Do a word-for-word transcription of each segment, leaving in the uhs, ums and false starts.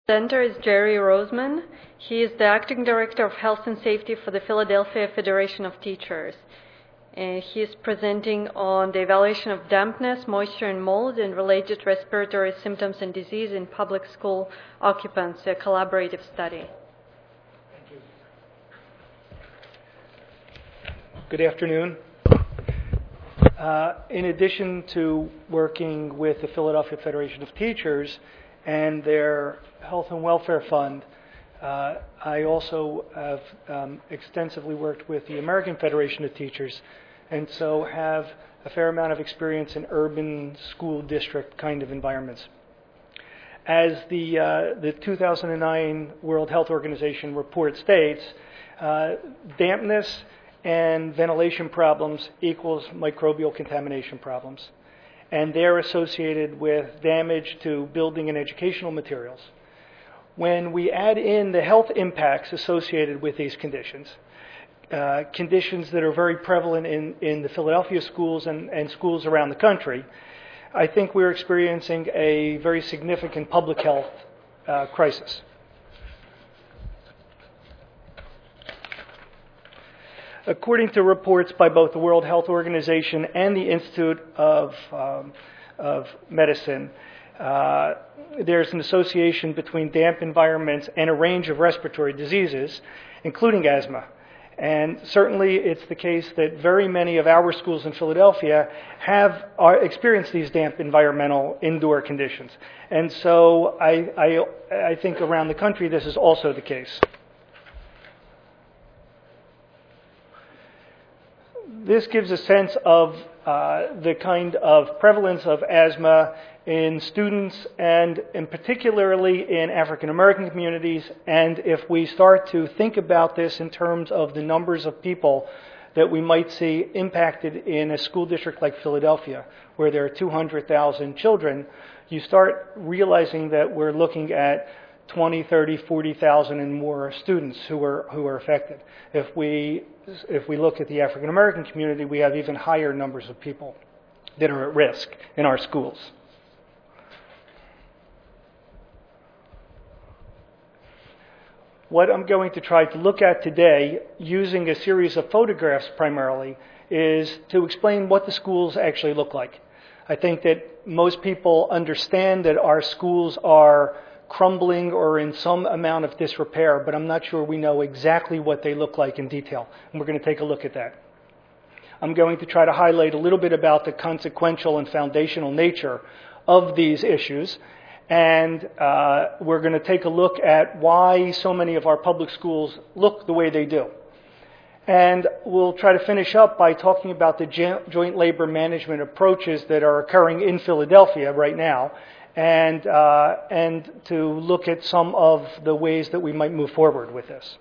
presenter is Jerry Roseman. He is the Acting Director of Health and Safety for the Philadelphia Federation of Teachers. And he is presenting on the evaluation of dampness, moisture, and mold and related respiratory symptoms and disease in public school occupants, a collaborative study. Thank you. Good afternoon. Uh, in addition to working with the Philadelphia Federation of Teachers and their Health and Welfare Fund, uh, I also have um, extensively worked with the American Federation of Teachers, and so have a fair amount of experience in urban school district kind of environments. As the, uh, the two thousand nine World Health Organization report states, uh, dampness and ventilation problems equals microbial contamination problems. And they're associated with damage to building and educational materials. When we add in the health impacts associated with these conditions, uh, conditions that are very prevalent in, in the Philadelphia schools and, and schools around the country, I think we're experiencing a very significant public health uh, crisis. According to reports by both the World Health Organization and the Institute of, um, of Medicine, uh, there's an association between damp environments and a range of respiratory diseases, including asthma. And certainly it's the case that very many of our schools in Philadelphia have are, experienced these damp environmental indoor conditions. And so I, I, I think around the country this is also the case. This gives a sense of uh, the kind of prevalence of asthma in students and in particularly in African American communities. And if we start to think about this in terms of the numbers of people that we might see impacted in a school district like Philadelphia, where there are two hundred thousand children, you start realizing that we're looking at twenty, thirty, forty thousand and more students who are who are affected. If we if we look at the African American community, we have even higher numbers of people that are at risk in our schools. What I'm going to try to look at today, using a series of photographs primarily, is to explain what the schools actually look like. I think that most people understand that our schools are crumbling or in some amount of disrepair, but I'm not sure we know exactly what they look like in detail, and we're going to take a look at that. I'm going to try to highlight a little bit about the consequential and foundational nature of these issues, and uh, we're going to take a look at why so many of our public schools look the way they do. And we'll try to finish up by talking about the joint labor management approaches that are occurring in Philadelphia right now, and uh, and to look at some of the ways that we might move forward with this.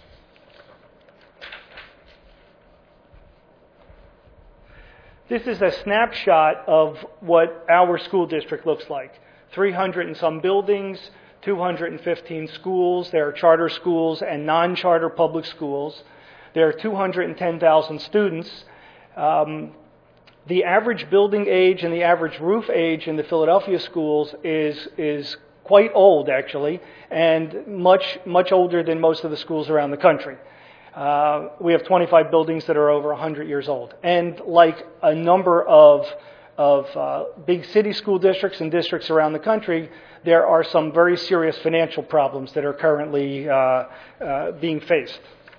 This is a snapshot of what our school district looks like. three hundred and some buildings, two hundred fifteen schools. There are charter schools and non-charter public schools. There are two hundred ten thousand students. Um, The average building age and the average roof age in the Philadelphia schools is is quite old, actually, and much much older than most of the schools around the country. Uh, we have twenty-five buildings that are over one hundred years old. And like a number of, of uh, big city school districts and districts around the country, there are some very serious financial problems that are currently uh, uh, being faced.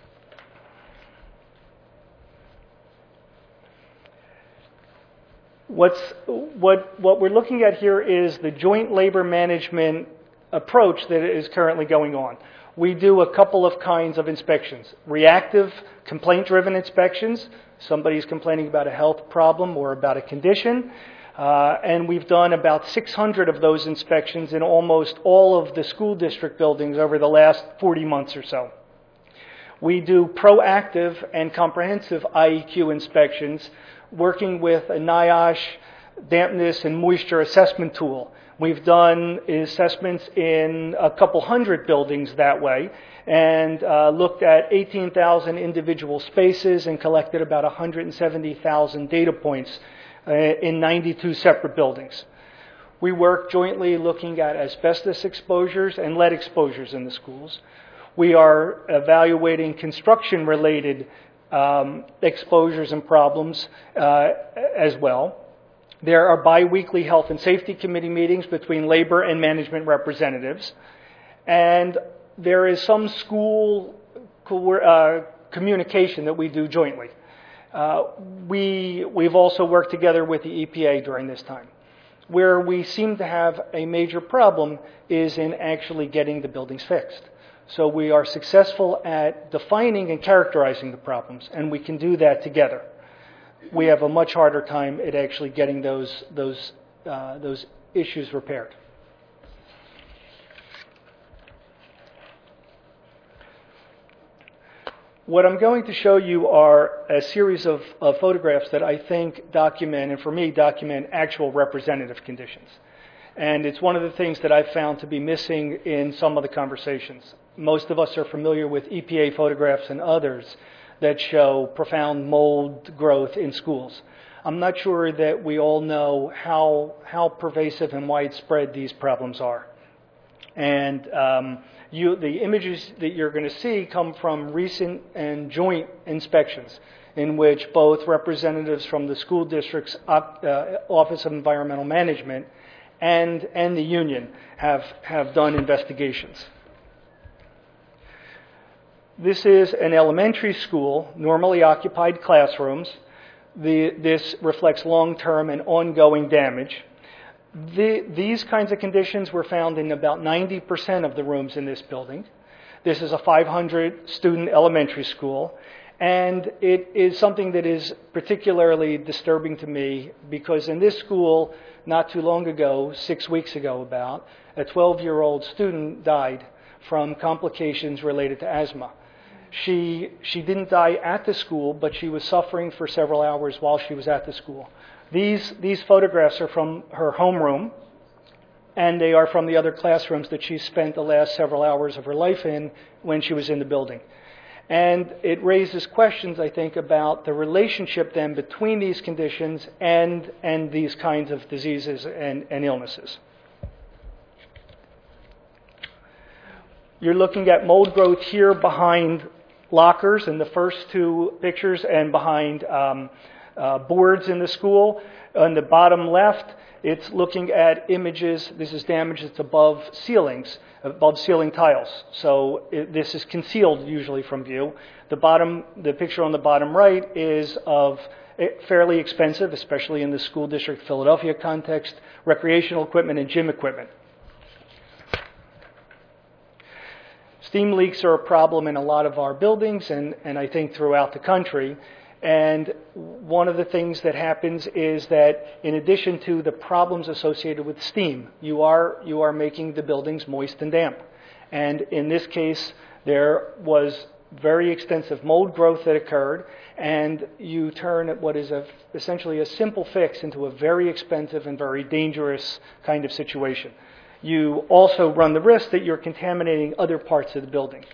What's, what, what we're looking at here is the joint labor management approach that is currently going on. We do a couple of kinds of inspections. Reactive, complaint-driven inspections. Somebody's complaining about a health problem or about a condition. Uh, and we've done about six hundred of those inspections in almost all of the school district buildings over the last forty months or so. We do proactive and comprehensive I E Q inspections, working with a NIOSH dampness and moisture assessment tool. We've done assessments in a couple hundred buildings that way, and uh, looked at eighteen thousand individual spaces and collected about one hundred seventy thousand data points uh, in ninety-two separate buildings. We work jointly looking at asbestos exposures and lead exposures in the schools. We are evaluating construction-related um, exposures and problems uh, as well. There are biweekly health and safety committee meetings between labor and management representatives. And there is some school co- uh, communication that we do jointly. Uh, we, we've also worked together with the E P A during this time. Where we seem to have a major problem is in actually getting the buildings fixed. So we are successful at defining and characterizing the problems, and we can do that together. We have a much harder time at actually getting those, those, uh, those issues repaired. What I'm going to show you are a series of, of photographs that I think document, and for me, document actual representative conditions. And it's one of the things that I've found to be missing in some of the conversations. Most of us are familiar with E P A photographs and others that show profound mold growth in schools. I'm not sure that we all know how, how pervasive and widespread these problems are. And um, you, the images that you're going to see come from recent and joint inspections in which both representatives from the school district's uh, Office of Environmental Management and, and the union have, have done investigations. This is an elementary school, normally occupied classrooms. The, this reflects long-term and ongoing damage. The, these kinds of conditions were found in about ninety percent of the rooms in this building. This is a five hundred student elementary school, and it is something that is particularly disturbing to me because in this school, not too long ago, six weeks ago about, a twelve-year-old student died from complications related to asthma. She, she didn't die at the school, but she was suffering for several hours while she was at the school. These, these photographs are from her homeroom, and they are from the other classrooms that she spent the last several hours of her life in when she was in the building. And it raises questions, I think, about the relationship then between these conditions and, and these kinds of diseases and, and illnesses. You're looking at mold growth here behind lockers in the first two pictures and behind um, uh, boards in the school. On the bottom left, it's looking at images. This is damage that's above ceilings, above ceiling tiles. So it, this is concealed usually from view. The bottom, the picture on the bottom right is of fairly expensive, especially in the school district Philadelphia context, recreational equipment and gym equipment. Steam leaks are a problem in a lot of our buildings and, and I think throughout the country. And one of the things that happens is that in addition to the problems associated with steam, you are, you are making the buildings moist and damp. And in this case, there was very extensive mold growth that occurred, and you turn what is a, essentially a simple fix into a very expensive and very dangerous kind of situation. You also run the risk that you're contaminating other parts of the building.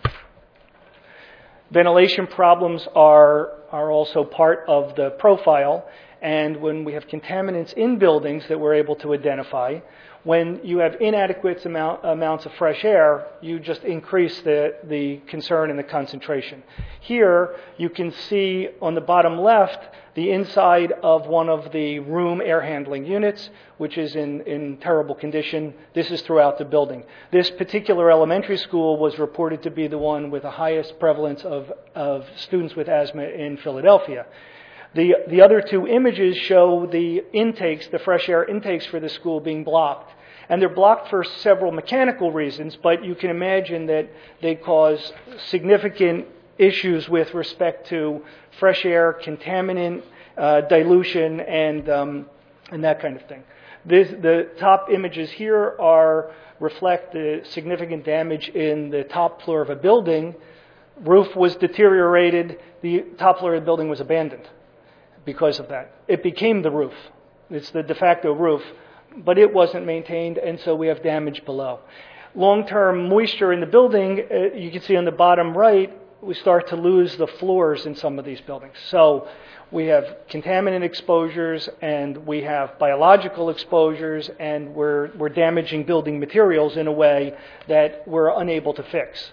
Ventilation problems are, are also part of the profile, and when we have contaminants in buildings that we're able to identify, when you have inadequate amount, amounts of fresh air, you just increase the, the concern and the concentration. Here, you can see on the bottom left the inside of one of the room air handling units, which is in, in terrible condition. This is throughout the building. This particular elementary school was reported to be the one with the highest prevalence of, of students with asthma in Philadelphia. The, the other two images show the intakes, the fresh air intakes for the school being blocked. And they're blocked for several mechanical reasons, but you can imagine that they cause significant issues with respect to fresh air, contaminant uh, dilution, and, um, and that kind of thing. This, the top images here are reflect the significant damage in the top floor of a building. Roof was deteriorated. The top floor of the building was abandoned because of that. It became the roof. It's the de facto roof, but it wasn't maintained, and so we have damage below. Long-term moisture in the building, uh, you can see on the bottom right, we start to lose the floors in some of these buildings. So we have contaminant exposures, and we have biological exposures, and we're, we're damaging building materials in a way that we're unable to fix.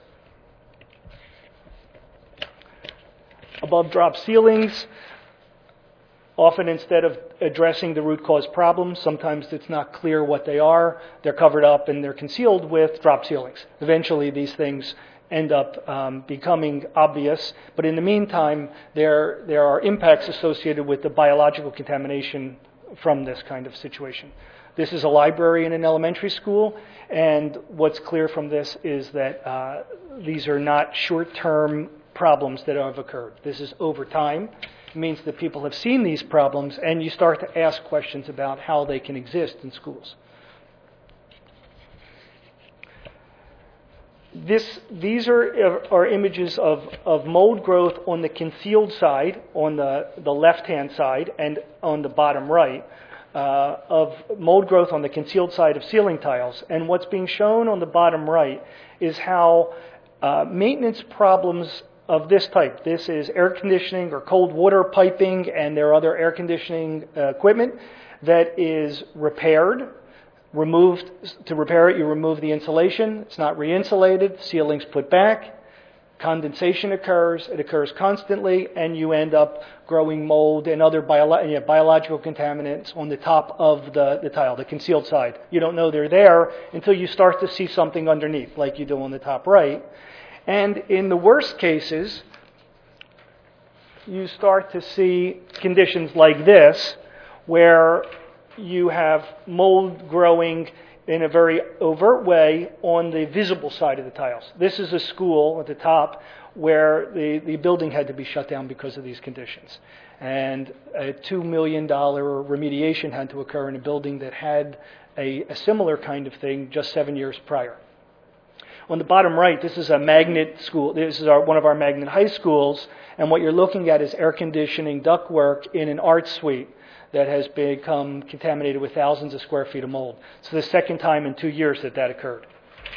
Above drop ceilings, often instead of addressing the root cause problems, sometimes it's not clear what they are. They're covered up and they're concealed with drop ceilings. Eventually these things end up um, becoming obvious, but in the meantime, there, there are impacts associated with the biological contamination from this kind of situation. This is a library in an elementary school, and what's clear from this is that uh, these are not short-term problems that have occurred. This is over time. It means that people have seen these problems, and you start to ask questions about how they can exist in schools. This, these are, are images of, of mold growth on the concealed side, on the, the left-hand side, and on the bottom right, uh, of mold growth on the concealed side of ceiling tiles. And what's being shown on the bottom right is how uh, maintenance problems of this type. This is air conditioning or cold water piping, and there are other air conditioning uh, equipment that is repaired, removed. To repair it, you remove the insulation. It's not re-insulated. Ceiling's put back. Condensation occurs. It occurs constantly, and you end up growing mold and other bio- yeah, biological contaminants on the top of the, the tile, the concealed side. You don't know they're there until you start to see something underneath, like you do on the top right. And in the worst cases, you start to see conditions like this, where you have mold growing in a very overt way on the visible side of the tiles. This is a school at the top where the, the building had to be shut down because of these conditions. And a two million dollars remediation had to occur in a building that had a, a similar kind of thing just seven years prior. On the bottom right, this is a magnet school. This is our, one of our magnet high schools, and what you're looking at is air conditioning ductwork in an art suite that has become contaminated with thousands of square feet of mold. It's the second time in two years that that occurred.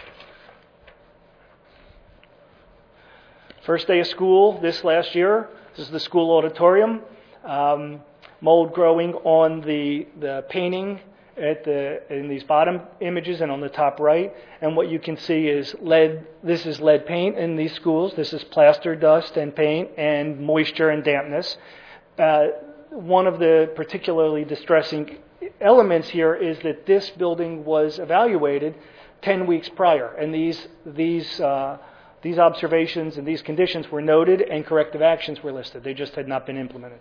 First day of school this last year. This is the school auditorium. Um, mold growing on the, the painting at the, in these bottom images and on the top right. And what you can see is lead, this is lead paint in these schools. This is plaster dust and paint and moisture and dampness. Uh, one of the particularly distressing elements here is that this building was evaluated ten weeks prior. And these, these, uh, these observations and these conditions were noted and corrective actions were listed. They just had not been implemented.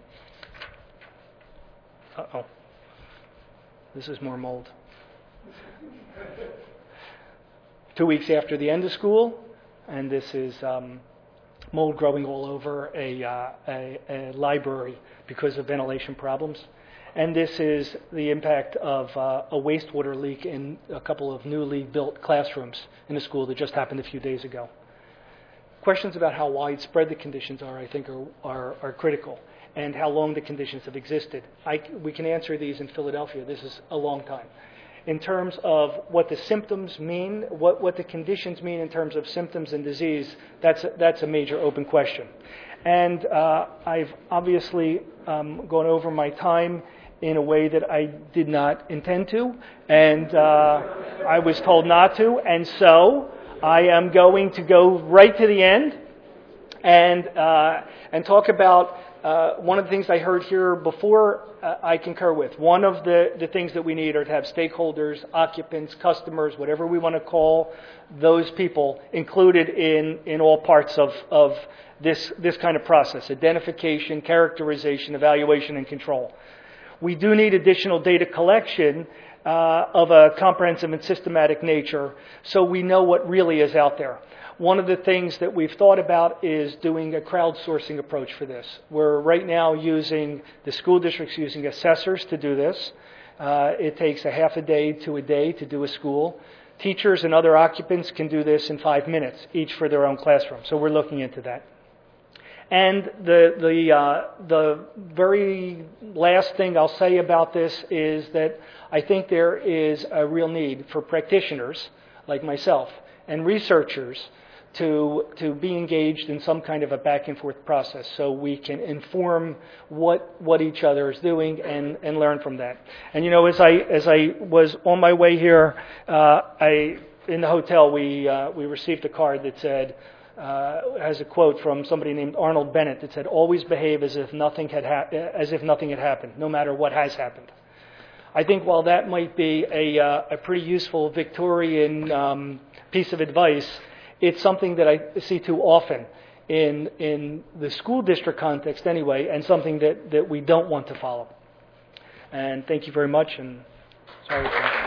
Uh-oh. This is more mold. Two weeks after the end of school, and this is um, mold growing all over a, uh, a, a library because of ventilation problems. And this is the impact of uh, a wastewater leak in a couple of newly built classrooms in a school that just happened a few days ago. Questions about how widespread the conditions are, I think, are, are, are critical, and how long the conditions have existed. I, we can answer these in Philadelphia. This is a long time. In terms of what the symptoms mean, what, what the conditions mean in terms of symptoms and disease, that's a, that's a major open question. And uh, I've obviously um, gone over my time in a way that I did not intend to, and uh, I was told not to, and so I am going to go right to the end and uh, and talk about uh, one of the things I heard here before. uh, I concur with. One of the, the things that we need are to have stakeholders, occupants, customers, whatever we want to call those people, included in, in all parts of, of this, this kind of process: identification, characterization, evaluation, and control. We do need additional data collection uh, of a comprehensive and systematic nature, so we know what really is out there. One of the things that we've thought about is doing a crowdsourcing approach for this. We're right now using, the school district's using assessors to do this. Uh, it takes a half a day to a day to do a school. Teachers and other occupants can do this in five minutes, each for their own classroom. So we're looking into that. And the the uh, the very last thing I'll say about this is that I think there is a real need for practitioners like myself and researchers to to be engaged in some kind of a back and forth process, so we can inform what what each other is doing and, and learn from that. And you know, as I as I was on my way here, uh, I in the hotel we uh, we received a card that said. Uh, has a quote from somebody named Arnold Bennett that said, "Always behave as if nothing had ha- as if nothing had happened, no matter what has happened." I think while that might be a uh, a pretty useful Victorian um, piece of advice, it's something that I see too often in in the school district context anyway, and something that, that we don't want to follow. And thank you very much. And sorry. For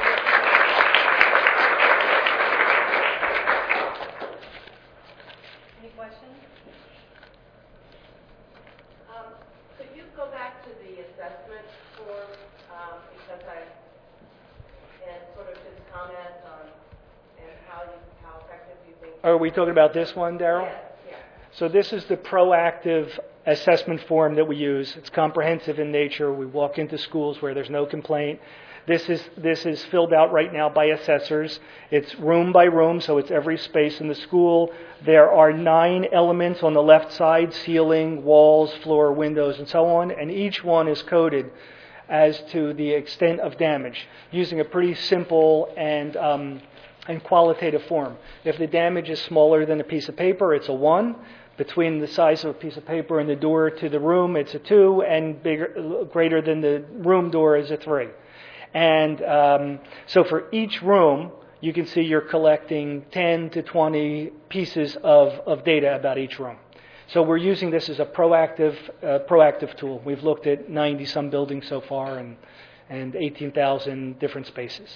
Are we talking about this one, Daryl? Yes, yes. So this is the proactive assessment form that we use. It's comprehensive in nature. We walk into schools where there's no complaint. This is this is filled out right now by assessors. It's room by room, so it's every space in the school. There are nine elements on the left side: ceiling, walls, floor, windows, and so on. And each one is coded as to the extent of damage using a pretty simple and um, and qualitative form. If the damage is smaller than a piece of paper, it's a one. Between the size of a piece of paper and the door to the room, it's a two, and bigger, greater than the room door is a three. And um, so for each room, you can see you're collecting ten to twenty pieces of, of data about each room. So we're using this as a proactive uh, proactive tool. We've looked at ninety some buildings so far and and eighteen thousand different spaces.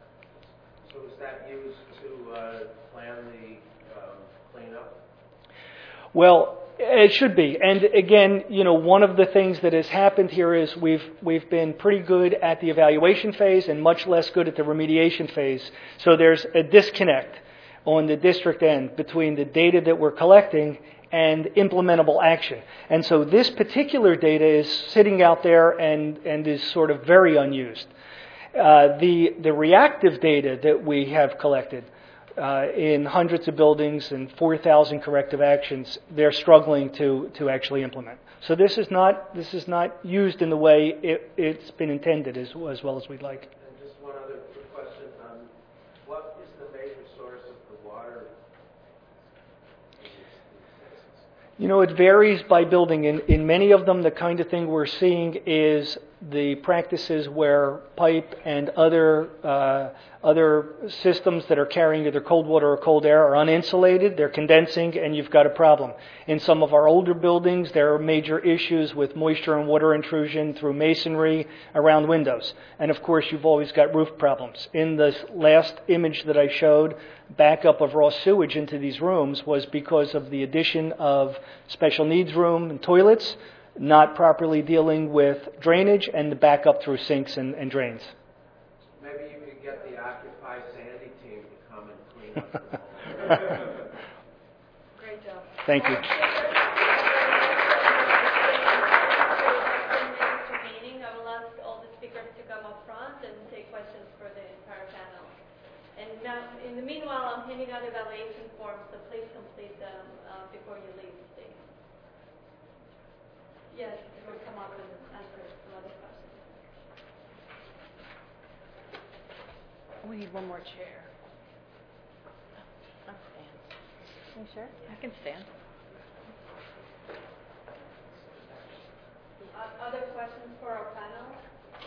So is that used to uh, plan the um, cleanup? Well, it should be. And again, you know, one of the things that has happened here is we've we've been pretty good at the evaluation phase and much less good at the remediation phase. So there's a disconnect on the district end between the data that we're collecting and implementable action. And so this particular data is sitting out there and, and is sort of very unused. Uh, the the reactive data that we have collected uh, in hundreds of buildings and four thousand corrective actions, they're struggling to, to actually implement. So this is not this is not used in the way it, it's been intended as, as well as we'd like. And just one other quick question: um, what is the major source of the water? You know, it varies by building. In, in many of them, the kind of thing we're seeing is the practices where pipe and other uh, other systems that are carrying either cold water or cold air are uninsulated. They're condensing, and you've got a problem. In some of our older buildings, there are major issues with moisture and water intrusion through masonry around windows. And of course, you've always got roof problems. In this last image that I showed, backup of raw sewage into these rooms was because of the addition of special needs room and toilets, not properly dealing with drainage, and the backup through sinks and, and drains. Maybe you could get the Occupy Sandy team to come and clean up. Great job. Thank you. Meeting. I will ask all the speakers to come up front and take questions for the entire panel. And now, in the meanwhile, I'm handing out evaluation forms, so please complete them uh, before you leave the stage. Yes, we'll come up and answer some other questions. We need one more chair. I'll stand. You sure? I can stand. Uh, other questions for our panel?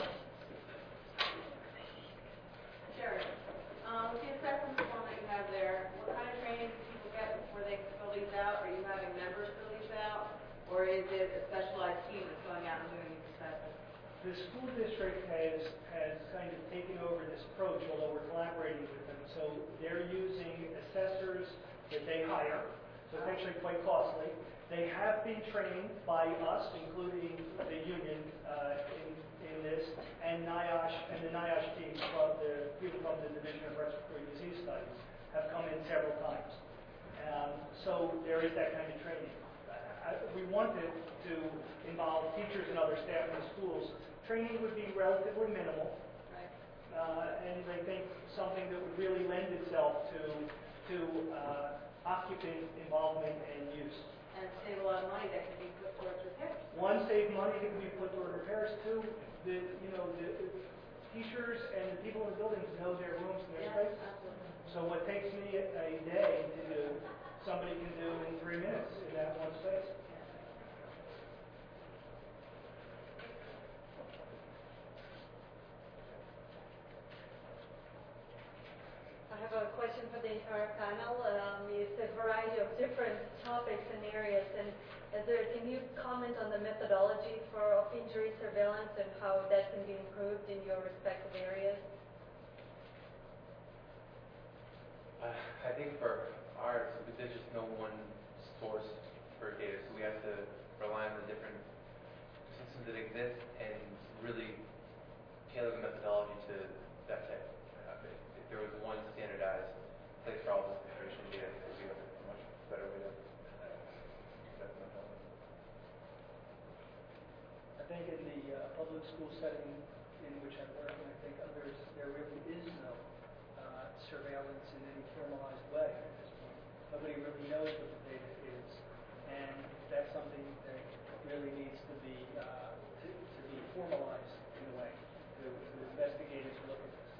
Sure. Um, with the assessment form that you have there, what kind of training do people get before they fill these out? Are you having members fill these out? Or is it a specialized team that's going out and doing these assessments? The school district has has kind of taken over this approach, although we're collaborating with them. So they're using assessors that they hire. So it's actually quite costly. They have been trained by us, including the union uh, in, in this, and NIOSH and the NIOSH team from the people from the Division of Respiratory Disease Studies have come in several times. Um, so there is that kind of training. I, we wanted to involve teachers and other staff in the schools. Training would be relatively minimal, Right. uh, and I think something that would really lend itself to to uh, occupant involvement and use. And save a lot of money that can be put towards repairs. One, save money that can be put toward repairs. Two, the, you know, the teachers and the people in the buildings know their rooms and their Yeah, spaces. absolutely. So what takes me a, a day to do, somebody can do in three minutes in that one space. I have a question for the entire panel. Um, you said variety of different topics and areas, and is there, can you comment on the methodology for injury surveillance and how that can be improved in your respective areas? Uh, I think for ours, there's just no one source for data, so we have to rely on the different systems that exist and really tailor the methodology to that type. Uh, if, if there was one standardized place for all this information data, I think it would be a much better way to uh, set the methodology. I think in the uh, public school setting in which I work, and I think others, there really is no uh, surveillance in any formalized way at this point. Nobody really knows what the data is, and that's something that really needs to be uh, to, to be formalized in a way to, to investigators look at this.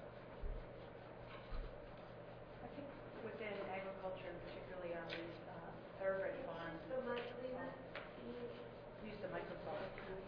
I think within agriculture, particularly on these um, thoroughbred farms, So much, Lena. use the microphone.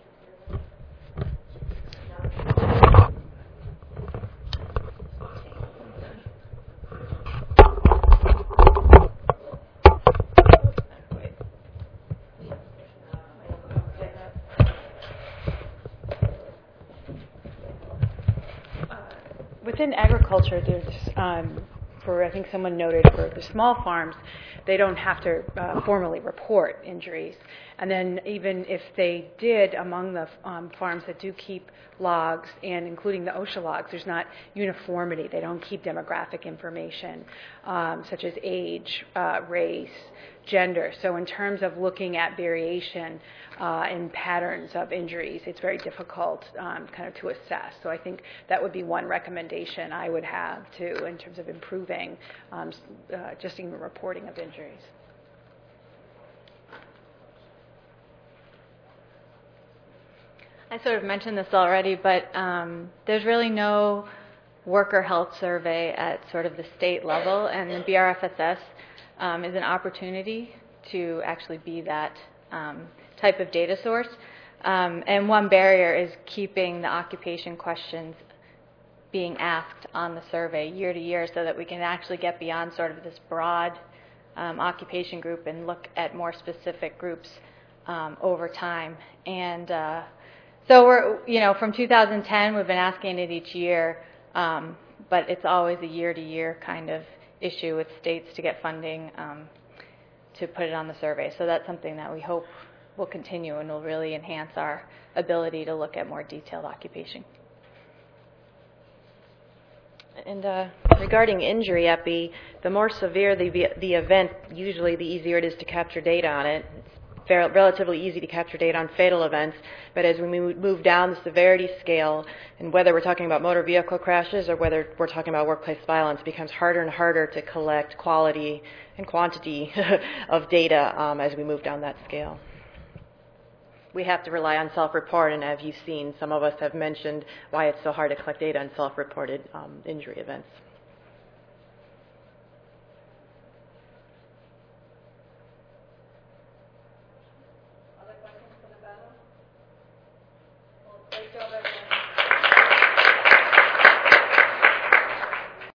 Within agriculture, there's, um, for I think someone noted, for the small farms, they don't have to uh, formally report injuries. And then even if they did, among the um, farms that do keep logs, and including the OSHA logs, there's not uniformity. They don't keep demographic information, um, such as age, uh, race, gender. So in terms of looking at variation uh, and patterns of injuries, it's very difficult um, kind of to assess. So I think that would be one recommendation I would have too in terms of improving um, uh, just even reporting of injuries. I sort of mentioned this already, but um, there's really no worker health survey at sort of the state level, and the B R F S S um, is an opportunity to actually be that um, type of data source. Um, and one barrier is keeping the occupation questions being asked on the survey year to year so that we can actually get beyond sort of this broad um, occupation group and look at more specific groups um, over time. And uh, so we're, you know, from two thousand ten, we've been asking it each year, um, but it's always a year-to-year kind of issue with states to get funding um, to put it on the survey. So that's something that we hope will continue and will really enhance our ability to look at more detailed occupation. And uh, regarding injury epi, the more severe the, the event, usually the easier it is to capture data on it. It's fair, relatively easy to capture data on fatal events, but as we move down the severity scale, and whether we're talking about motor vehicle crashes or whether we're talking about workplace violence, it becomes harder and harder to collect quality and quantity of data um, as we move down that scale. We have to rely on self-report, and as you've seen, some of us have mentioned why it's so hard to collect data on self-reported um, injury events.